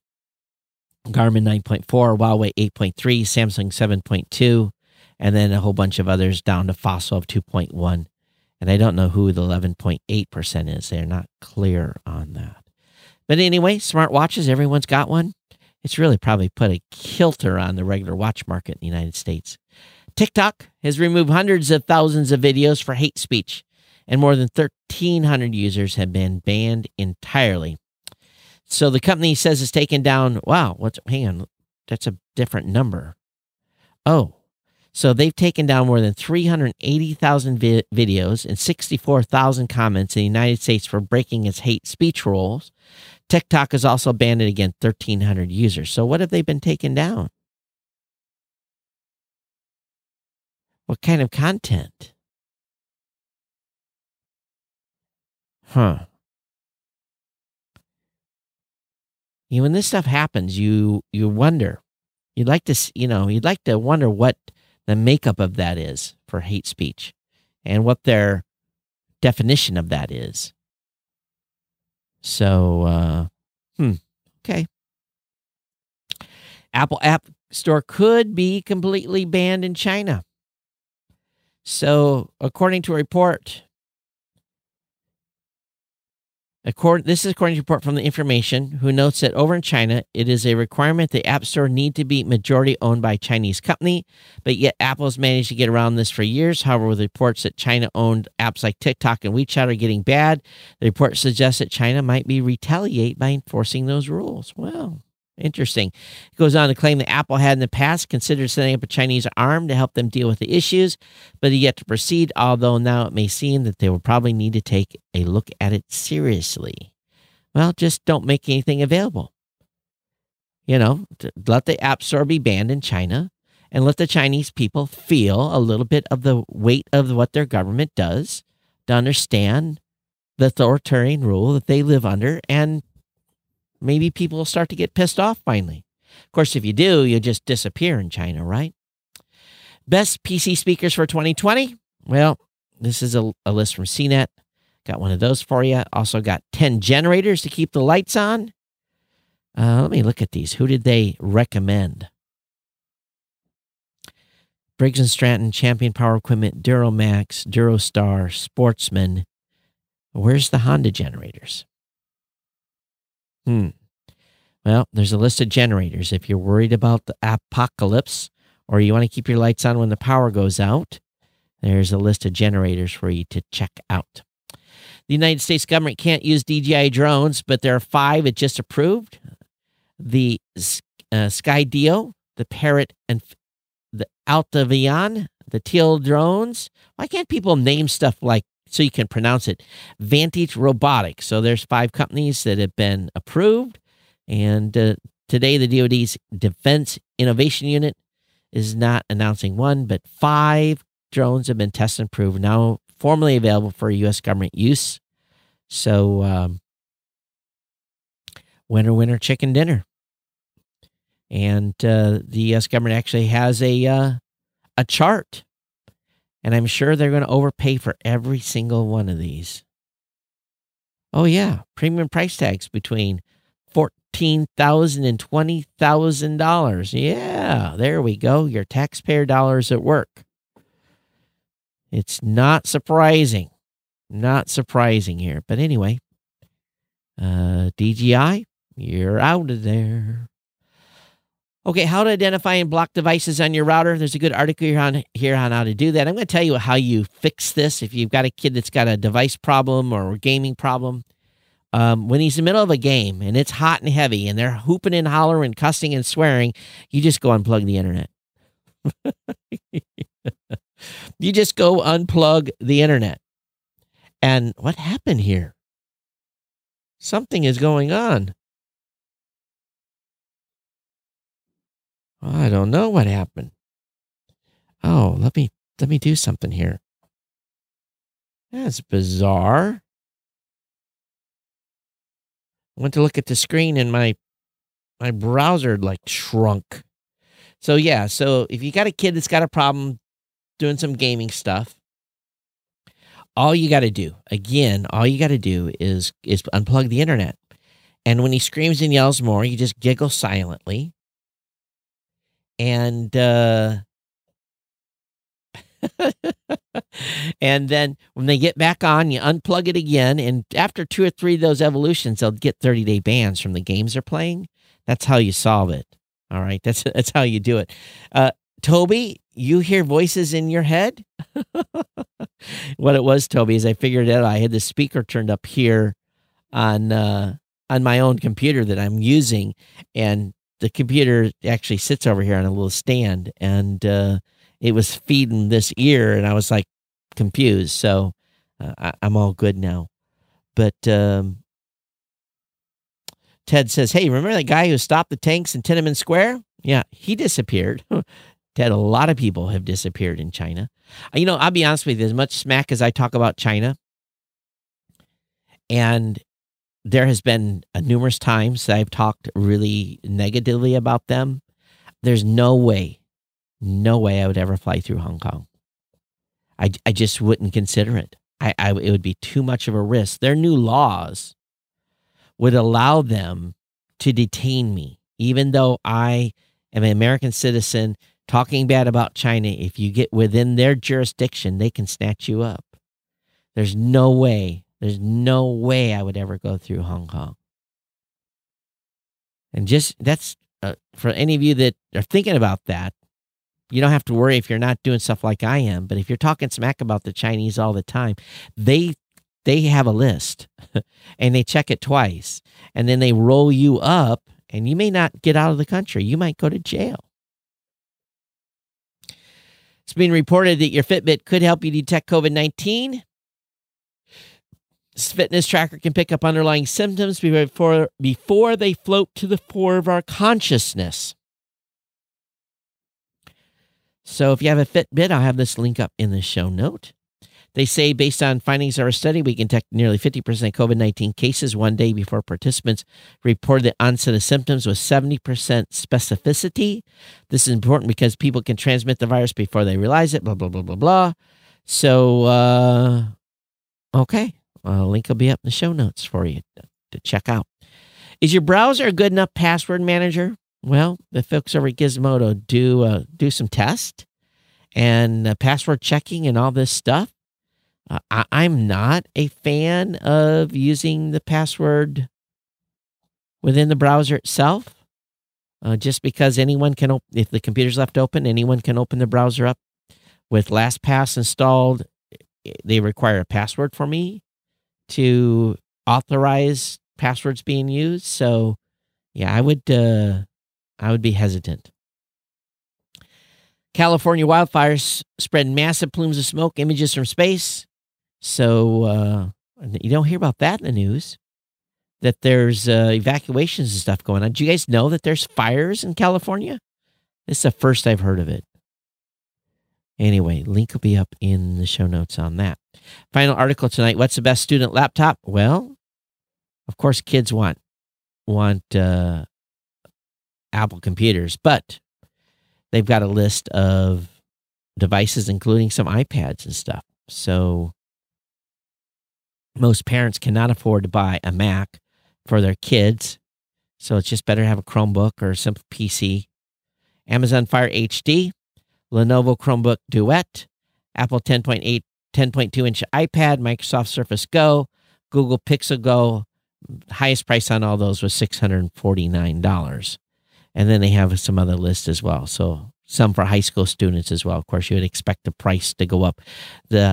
Garmin nine point four, Huawei eight point three, Samsung seven point two, and then a whole bunch of others down to Fossil of two point one. And I don't know who the eleven point eight percent is. They're not clear on that. But anyway, smartwatches, everyone's got one. It's really probably put a kilter on the regular watch market in the United States. TikTok has removed hundreds of thousands of videos for hate speech, and more than thirteen hundred users have been banned entirely. So the company says it's taken down, wow, what's, hang on, that's a different number. Oh, so they've taken down more than three hundred eighty thousand vi- videos and sixty-four thousand comments in the United States for breaking its hate speech rules. TikTok has also banned it again, thirteen hundred users. So what have they been taken down? What kind of content? Huh. You know, when this stuff happens, you you wonder. You'd like to, you know, you'd like to wonder what the makeup of that is for hate speech, and what their definition of that is. So, uh, hmm, okay. Apple App Store could be completely banned in China. So, according to a report, According, this is according to a report from The Information, who notes that over in China, it is a requirement the App Store need to be majority owned by a Chinese company, but yet Apple has managed to get around this for years. However, with reports that China-owned apps like TikTok and WeChat are getting bad, the report suggests that China might be retaliate by enforcing those rules. Well, interesting. It goes on to claim that Apple had in the past considered setting up a Chinese arm to help them deal with the issues, but yet to proceed, although now it may seem that they will probably need to take a look at it seriously. Well, just don't make anything available. You know, let the App Store be banned in China and let the Chinese people feel a little bit of the weight of what their government does to understand the authoritarian rule that they live under, and maybe people will start to get pissed off finally. Of course, if you do, you just disappear in China, right? Best P C speakers for twenty twenty. Well, this is a, a list from C net. Got one of those for you. Also got ten generators to keep the lights on. Uh, let me look at these. Who did they recommend? Briggs and Stratton, Champion Power Equipment, Duramax, Durostar, Sportsman. Where's the Honda generators? Hmm. Well, there's a list of generators. If you're worried about the apocalypse or you want to keep your lights on when the power goes out, there's a list of generators for you to check out. The United States government can't use D J I drones, but there are five it just approved. The uh, Skydio, the Parrot, and the Altavian, the Teal drones. Why can't people name stuff like so you can pronounce it? Vantage Robotics. So there's five companies that have been approved. And uh, today the D O D's Defense Innovation Unit is not announcing one, but five drones have been tested and approved, now formally available for U S government use. So um, winner, winner, chicken dinner. And uh, the U S government actually has a uh, a chart. And I'm sure they're going to overpay for every single one of these. Oh, yeah. Premium price tags between fourteen thousand dollars and twenty thousand dollars. Yeah, there we go. Your taxpayer dollars at work. It's not surprising. Not surprising here. But anyway, uh, D J I, you're out of there. Okay, how to identify and block devices on your router. There's a good article here on, here on how to do that. I'm going to tell you how you fix this if you've got a kid that's got a device problem or a gaming problem. Um, when he's in the middle of a game and it's hot and heavy and they're hooping and hollering, cussing and swearing, you just go unplug the internet. You just go unplug the internet. And what happened here? Something is going on. I don't know what happened. Oh, let me let me do something here. That's bizarre. I went to look at the screen and my my browser like shrunk. So yeah, so if you got a kid that's got a problem doing some gaming stuff, all you got to do, again, all you got to do is is unplug the internet. And when he screams and yells more, you just giggle silently. And uh, and then when they get back on, you unplug it again. And after two or three of those evolutions, they'll get thirty-day bans from the games they're playing. That's how you solve it. All right, that's that's how you do it. Uh, Toby, you hear voices in your head? What it was, Toby, is I figured out I had the speaker turned up here on uh, on my own computer that I'm using, and the computer actually sits over here on a little stand, and uh, it was feeding this ear, and I was like confused. So uh, I, I'm all good now. But um, Ted says, hey, remember that guy who stopped the tanks in Tiananmen Square? Yeah, he disappeared. Ted, a lot of people have disappeared in China. You know, I'll be honest with you, as much smack as I talk about China, and there has been uh, numerous times that I've talked really negatively about them. There's no way, no way I would ever fly through Hong Kong. I, I just wouldn't consider it. I, I It would be too much of a risk. Their new laws would allow them to detain me, even though I am an American citizen talking bad about China. If you get within their jurisdiction, they can snatch you up. There's no way, there's no way I would ever go through Hong Kong. And just, that's, uh, for any of you that are thinking about that, you don't have to worry if you're not doing stuff like I am. But if you're talking smack about the Chinese all the time, they they have a list and they check it twice. And then they roll you up and you may not get out of the country. You might go to jail. It's been reported that your Fitbit could help you detect COVID nineteen. This fitness tracker can pick up underlying symptoms before, before they float to the fore of our consciousness. So if you have a Fitbit, I'll have this link up in the show note. They say based on findings of our study, we can detect nearly fifty percent COVID nineteen cases one day before participants reported the onset of symptoms with seventy percent specificity. This is important because people can transmit the virus before they realize it, blah, blah, blah, blah, blah. So, uh, okay. A link will be up in the show notes for you to, to check out. Is your browser a good enough password manager? Well, the folks over at Gizmodo do uh, do some tests and uh, password checking and all this stuff. Uh, I, I'm not a fan of using the password within the browser itself, uh, just because anyone can, op- if the computer's left open, anyone can open the browser up. With LastPass installed, they require a password for me to authorize passwords being used. So, yeah, I would uh, I would be hesitant. California wildfires spread massive plumes of smoke, images from space. So uh, you don't hear about that in the news, that there's uh, evacuations and stuff going on. Do you guys know that there's fires in California? This is the first I've heard of it. Anyway, link will be up in the show notes on that. Final article tonight. What's the best student laptop? Well, of course, kids want want uh, Apple computers, but they've got a list of devices, including some iPads and stuff. So most parents cannot afford to buy a Mac for their kids, so it's just better to have a Chromebook or a simple P C. Amazon Fire H D, Lenovo Chromebook Duet, Apple ten point eight, ten point two inch iPad, Microsoft Surface Go, Google Pixel Go. Highest price on all those was six hundred forty-nine dollars. And then they have some other lists as well. So some for high school students as well. Of course, you would expect the price to go up. The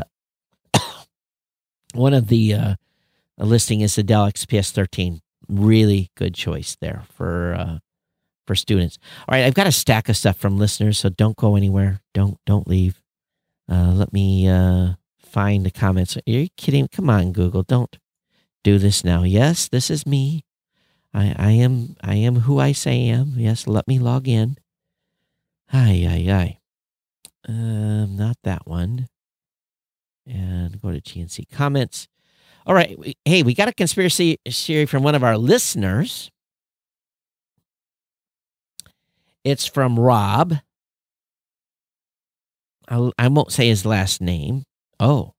one of the uh, listing is the Dell X P S thirteen. Really good choice there for uh, for students. All right, I've got a stack of stuff from listeners, so don't go anywhere. Don't don't leave. Uh, let me uh, find the comments. Are you kidding? Come on, Google. Don't do this now. Yes, this is me. I, I am I am who I say I am. Yes, let me log in. Ay, ay, ay. Um, not that one. And go to G N C comments. All right. We, hey, we got a conspiracy theory from one of our listeners. It's from Rob. I'll, I won't say his last name. Oh.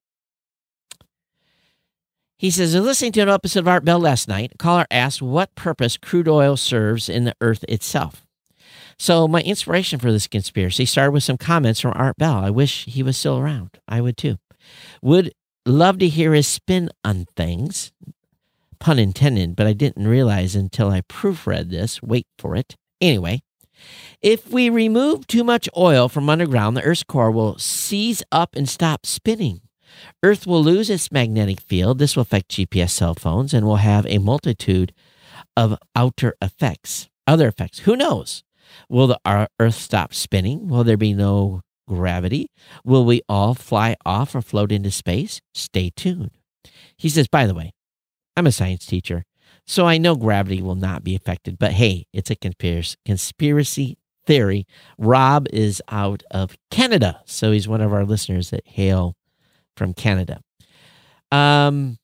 He says, I was listening to an episode of Art Bell last night. A caller asked what purpose crude oil serves in the earth itself. So my inspiration for this conspiracy started with some comments from Art Bell. I wish he was still around. I would too. Would love to hear his spin on things. Pun intended, but I didn't realize until I proofread this. Wait for it. Anyway, if we remove too much oil from underground, the Earth's core will seize up and stop spinning. Earth will lose its magnetic field. This will affect G P S cell phones and will have a multitude of outer effects, other effects. Who knows? Will the Earth stop spinning? Will there be no gravity? Will we all fly off or float into space? Stay tuned. He says, by the way, I'm a science teacher, so I know gravity will not be affected. But hey, it's a conspiracy theory. Rob is out of Canada, so he's one of our listeners that hail from Canada. Um,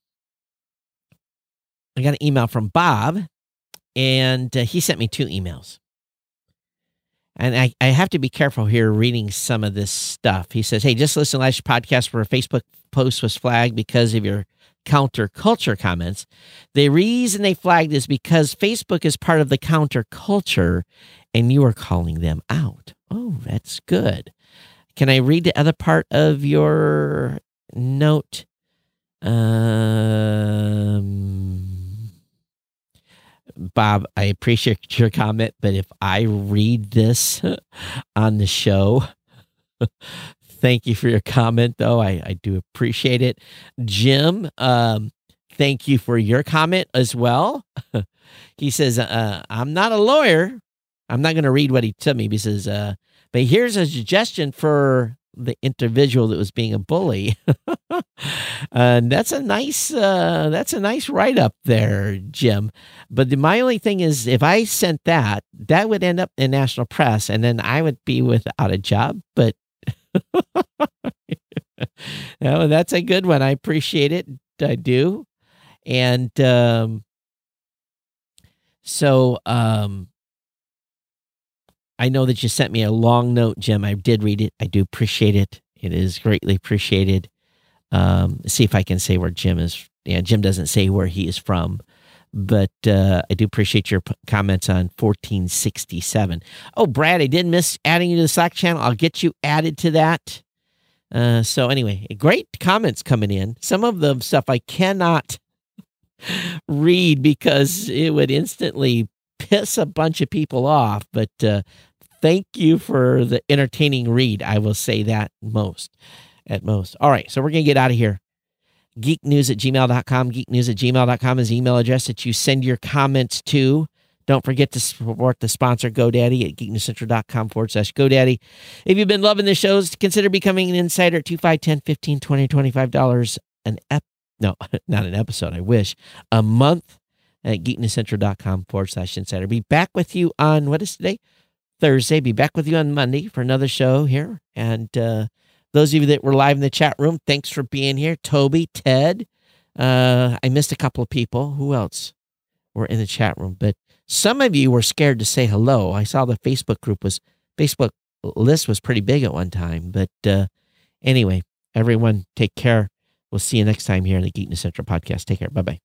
I got an email from Bob, and uh, he sent me two emails. And I, I have to be careful here reading some of this stuff. He says, hey, just listen to last podcast where a Facebook post was flagged because of your counterculture comments. The reason they flagged is because Facebook is part of the counterculture and you are calling them out. Oh, that's good. Can I read the other part of your note? Um, Bob, I appreciate your comment, but if I read this on the show, thank you for your comment, though. I, I do appreciate it. Jim, um, thank you for your comment as well. He says, uh, I'm not a lawyer. I'm not going to read what he told me. He says, uh, but here's a suggestion for the individual that was being a bully. And that's a nice, uh, that's a nice write-up there, Jim. But the, my only thing is, if I sent that, that would end up in national press, and then I would be without a job. But oh, that's a good one. I appreciate it. I do. And um, so um, I know that you sent me a long note, Jim. I did read it. I do appreciate it. It is greatly appreciated. Um, see if I can say where Jim is. Yeah, Jim doesn't say where he is from, but uh, I do appreciate your p- comments on fourteen sixty-seven. Oh, Brad, I did miss adding you to the Slack channel. I'll get you added to that. Uh, so anyway, great comments coming in. Some of the stuff I cannot read because it would instantly piss a bunch of people off, but uh, thank you for the entertaining read. I will say that most, at most. All right, so we're going to get out of here. geek news at gmail dot com. geek news at gmail dot com is the email address that you send your comments to. Don't forget to support the sponsor, GoDaddy, at geeknewscentral.com forward slash GoDaddy. If you've been loving the shows, consider becoming an insider at two, five, ten, fifteen, twenty, twenty-five dollars an ep. No, not an episode, I wish. A month at geeknewscentral.com forward slash insider. Be back with you on, what is today? Thursday. Be back with you on Monday for another show here. And uh, those of you that were live in the chat room, thanks for being here. Toby, Ted. Uh, I missed a couple of people. Who else were in the chat room? But some of you were scared to say hello. I saw the Facebook group was, Facebook list was pretty big at one time. But uh, anyway, everyone take care. We'll see you next time here in the Geek News Central podcast. Take care. Bye-bye.